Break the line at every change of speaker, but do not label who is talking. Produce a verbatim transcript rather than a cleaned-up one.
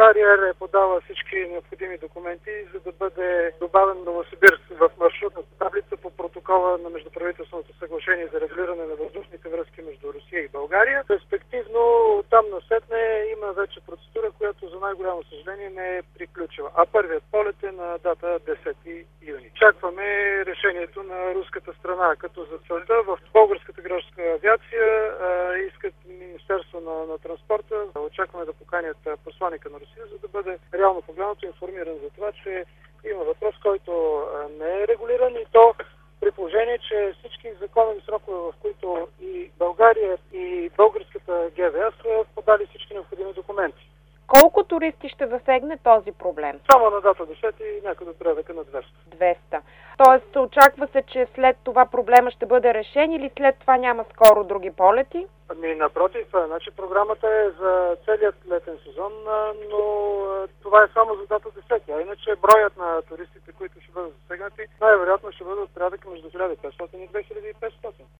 България е подала всички необходими документи, за да бъде добавен Новосибирск в маршрутната таблица по протокола на междуправителственото съглашение за регулиране на въздушните връзки между Русия и България. Респективно, там насетне има вече процедура, която за най-голямо съжаление не е приключила. А първият полет е на дата десети юни. Чакваме решението на руската страна, като за целта в българската гражданска авиация а, искат Министерство на, на транспорта. Очакваме да поканят посланика на Русия, за да бъде реално погледнато информиран за това, че има въпрос, който а, не е регулиран, и то при положение, че всички законови срокове, в които и България, и българската ГВА са подали всички необходими документи.
Колко туристи ще засегне този проблем?
Само на дата десета и някъде до порядъка на двеста.
двеста. Тоест, очаква се, че след това проблема ще бъде решен или след това няма скоро други полети?
Ами, напротив, значи програмата е за целият летен сезон, но това е само за дата десета. А иначе броят на туристите, които ще бъдат засегнати, най-вероятно ще бъдат от порядъка между хиляда и петстотин и две хиляди и петстотин.